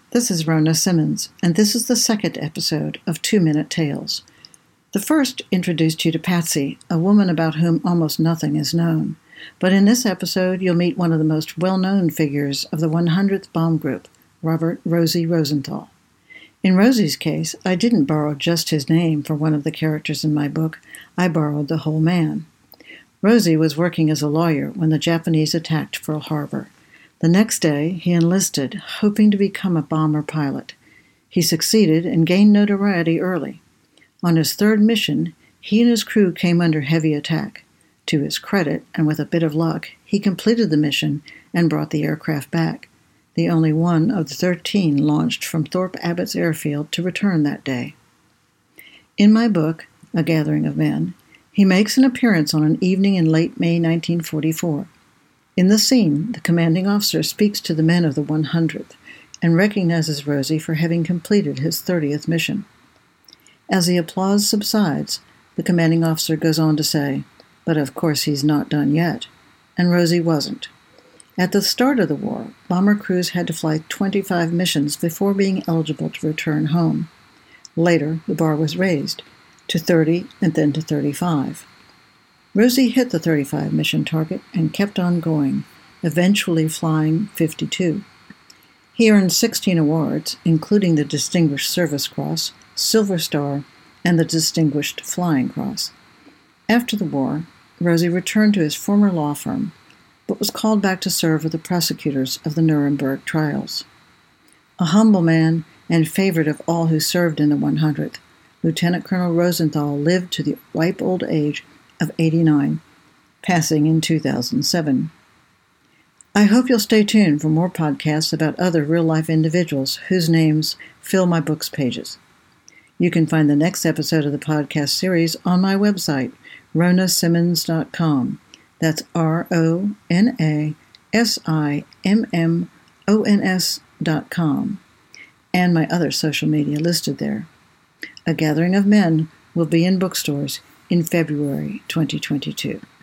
This is Rona Simmons, and this is the second episode of 2-Minute Tales. The first introduced you to Patsy, a woman about whom almost nothing is known. But in this episode, you'll meet one of the most well-known figures of the 100th Bomb Group, Robert Rosie Rosenthal. In Rosie's case, I didn't borrow just his name for one of the characters in my book. I borrowed the whole man. Rosie was working as a lawyer when the Japanese attacked Pearl Harbor. The next day, he enlisted, hoping to become a bomber pilot. He succeeded and gained notoriety early. On his third mission, he and his crew came under heavy attack. To his credit, and with a bit of luck, he completed the mission and brought the aircraft back, the only one of the 13 launched from Thorpe Abbott's airfield to return that day. In my book, A Gathering of Men, he makes an appearance on an evening in late May 1944. In the scene, the commanding officer speaks to the men of the 100th and recognizes Rosie for having completed his 30th mission. As the applause subsides, the commanding officer goes on to say, "But of course he's not done yet," and Rosie wasn't. At the start of the war, bomber crews had to fly 25 missions before being eligible to return home. Later, the bar was raised to 30 and then to 35. Rosie hit the 35 mission target and kept on going, eventually flying 52. He earned 16 awards, including the Distinguished Service Cross, Silver Star, and the Distinguished Flying Cross. After the war, Rosie returned to his former law firm, but was called back to serve with the prosecutors of the Nuremberg trials. A humble man and favorite of all who served in the 100th, Lieutenant Colonel Rosenthal lived to the ripe old age of 89, passing in 2007. I hope you'll stay tuned for more podcasts about other real-life individuals whose names fill my book's pages. You can find the next episode of the podcast series on my website, ronasimmons.com. That's RONASIMMONS.com, and my other social media listed there. A Gathering of Men will be in bookstores in February 2022.